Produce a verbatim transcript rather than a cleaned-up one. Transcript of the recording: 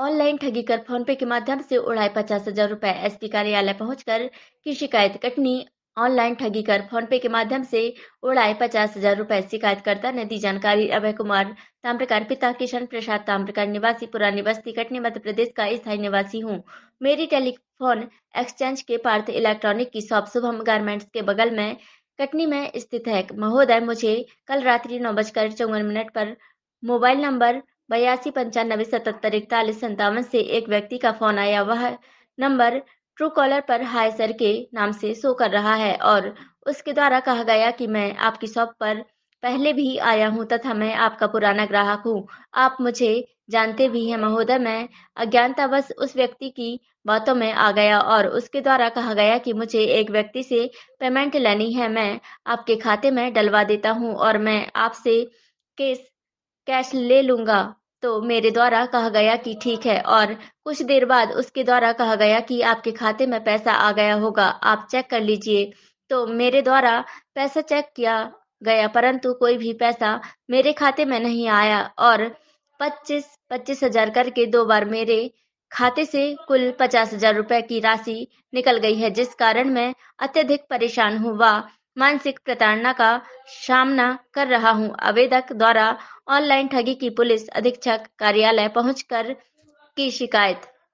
Online ठगी कर phone पे के माध्यम से उड़ाए पचास हजार रुपए। एसपी कार्यालय पहुंचकर की शिकायत। कटनी। ऑनलाइन ठगी कर फोन पे के माध्यम से उड़ाए पचास हजार रुपए। शिकायतकर्ता ने दी जानकारी। अभय कुमार ताम्रकार, पिता किशन प्रसाद ताम्रकार, निवासी पुरानी बस्ती, कटनी, मध्य प्रदेश का स्थायी निवासी हूँ। मेरी टेलीफोन एक्सचेंज के पार्थ इलेक्ट्रॉनिक की शॉप शुभम गारमेंट्स के बगल में कटनी में स्थित है। महोदय, मुझे कल रात्रि नौ बजकर चौवन मिनट पर मोबाइल नंबर बयासी पंचानबे सतहत्तर इकतालीस संतावन से एक व्यक्ति का फोन आया। वह नंबर ट्रू कॉलर पर हाय सर के नाम से शो कर रहा है और उसके द्वारा कहा गया कि मैं आपकी शॉप पर पहले भी आया हूं तथा मैं आपका पुराना ग्राहक हूं। आप मुझे जानते भी हैं महोदय। मैं अज्ञानतावश उस व्यक्ति की बातों में आ गया और उसके द्वारा कहा गया कि मुझे एक व्यक्ति से पेमेंट लेनी है। मैं आपके खाते में डलवा देता हूं और मैं आपसे केस कैश ले लूंगा। तो मेरे द्वारा कहा गया कि ठीक है और कुछ देर बाद उसके द्वारा कहा गया कि आपके खाते में पैसा आ गया होगा, आप चेक कर लीजिए। तो मेरे द्वारा पैसा चेक किया गया परंतु कोई भी पैसा मेरे खाते में नहीं आया और पच्चीस पच्चीस हजार करके दो बार मेरे खाते से कुल पचास हजार रुपए की राशि निकल गई है, जिस कारण मैं अत्यधिक परेशान हूँ व मानसिक प्रताड़ना का सामना कर रहा हूँ। आवेदक द्वारा ऑनलाइन ठगी की पुलिस अधीक्षक कार्यालय पहुंचकर की शिकायत।